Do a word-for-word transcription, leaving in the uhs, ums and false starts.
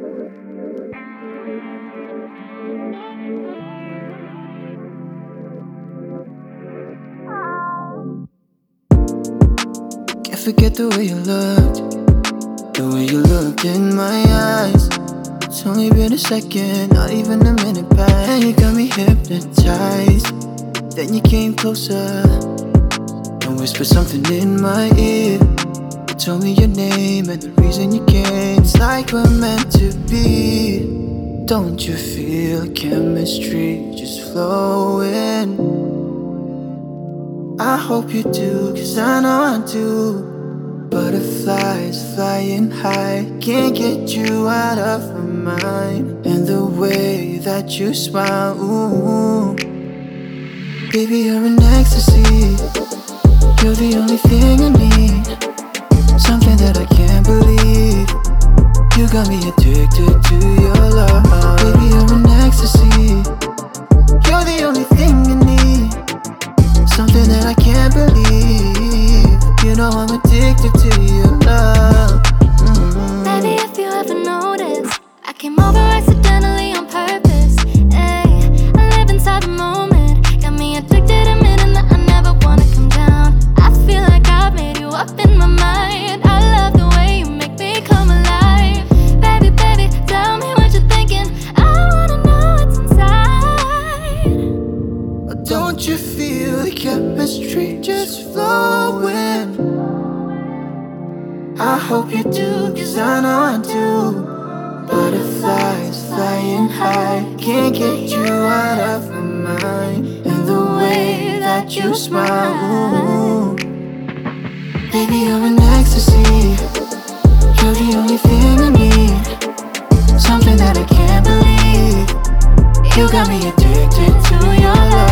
Can't forget the way you looked, the way you looked in my eyes. It's only been a second, not even a minute back, and you got me hypnotized. Then you came closer and whispered something in my ear. You told me your name and the reason you came. It's like we're meant to be. Don't you feel chemistry just flowing? I hope you do, cause I know I do. Butterflies flying high, can't get you out of my mind. And the way that you smile, ooh, baby, you're an ecstasy. You're the only thing I need, something that I can't believe. You got me addicted to your love. Baby, you're an ecstasy. You're the only thing I need, something that I can't believe. You know I'm addicted to your love. Mm-hmm. Baby, if you ever noticed, I came over accidentally on purpose. Ay, I live inside the moment, got me addicted, admitting that I never wanna come down. I feel like I've made you up in my mind. I love the way you make me come alive. Baby, baby, tell me what you're thinking, I wanna know what's inside. Don't you feel the chemistry just flowing? I hope you do, cause I know I do. Butterflies flying high, can't get you out of my mind. And the way that you smile, ooh, baby, you're an ecstasy. You're the only thing I need, something that I can't believe. You got me addicted to your love.